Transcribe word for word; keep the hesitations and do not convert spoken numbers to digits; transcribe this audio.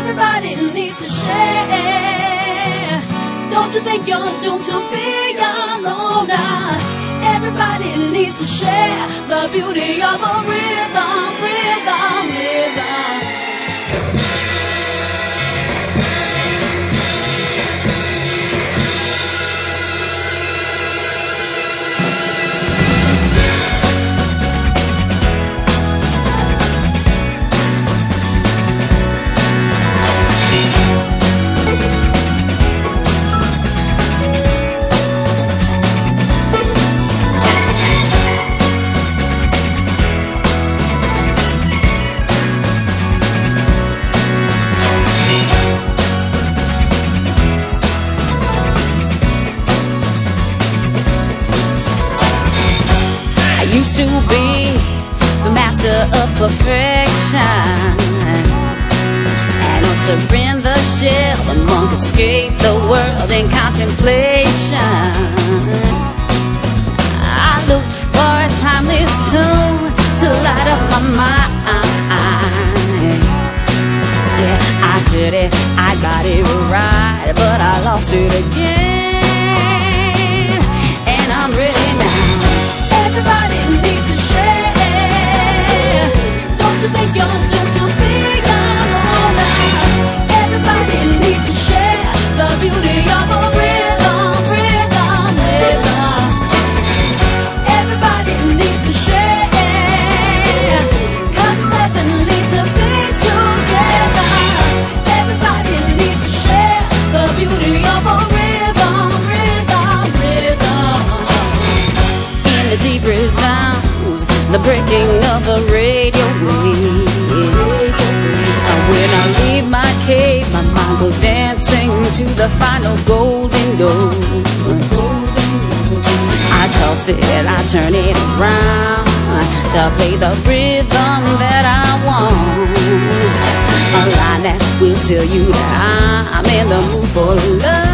Everybody needs to share. Don't you think you're doomed to be alone now? Everybody needs to share the beauty of a rhythm, rhythm, rhythm. Used to be the master of perfection, and was to rend the shell, the monk escaped the world in contemplation. I looked for a timeless tune to light up my mind. Yeah, I heard it, I got it right, but I lost it again, and I'm ready now. Everybody needs to share. Don't you think you're doomed to be alone now? Everybody needs to share the beauty of a rhythm, rhythm, rhythm. Everybody needs to share, 'cause heaven leads to peace together. Everybody needs to share the beauty of a rhythm, rhythm, rhythm. The deep resounds the breaking of a radio wave. And when I leave my cave, my mind goes dancing to the final golden note. I toss it, I turn it around to play the rhythm that I want. A line that will tell you that I'm in the mood for love.